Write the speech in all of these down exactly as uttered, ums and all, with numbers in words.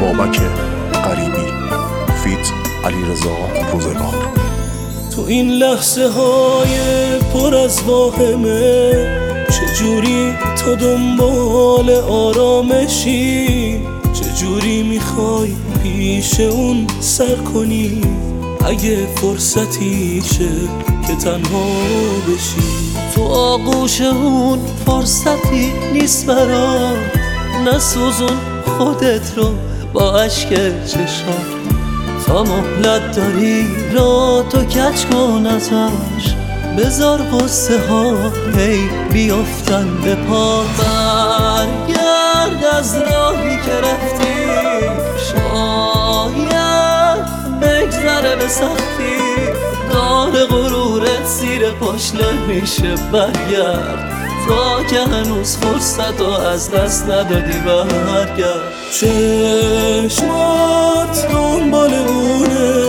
بابک غریبی فیت علیرضا روزگار. تو این لحظه های پر از واهمه چجوری تو دنبال آرامشی، چجوری میخوای پیش اون سر کنی اگه فرصتی شه که تنها بشی. تو آغوش اون فرصتی نیست برات، نسوزون خودت رو با عشق چشات. تا مهلت داری را تو کج کن ازش، بذار قصه ها هی بیافتن به پا. برگرد از راهی که رفتی، شاید بگذره به سختی. دار غرورت زیر پاش نمیشه، برگرد تا که هنوز فرصت رو از دست ندادی. برگرد. چشمات دنبال اونه،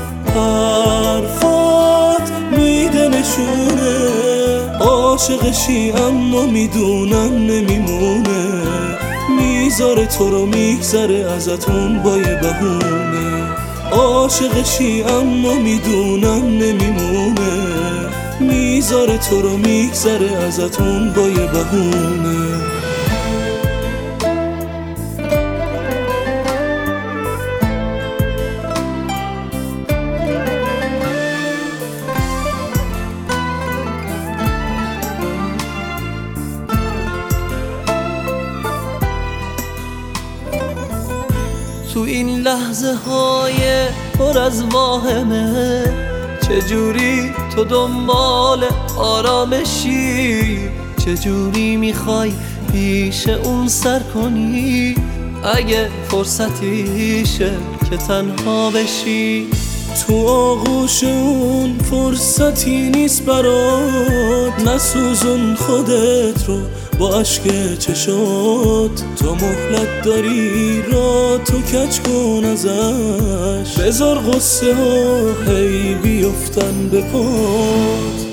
حرفات میده نشونه، عاشقشی اما میدونم نمیمونه، میذاره تو رو میگذره ازتون با یه بهونه. عاشقشی اما میدونم نمیمونه، میذاره تو رو میگذره ازتون با یه بهونه. تو این لحظه های پر از واهمه چجوری تو دنبال آرامشی، چجوری میخوای پیش اون سر کنی اگه فرصتی شه که تنها بشی. تو آغوش اون فرصتی نیست برات، نسوزون خودت رو با عشق چشات. تا مهلت داری را تو کج کن ازش، بذار غصه ها هی بیفتن به پات.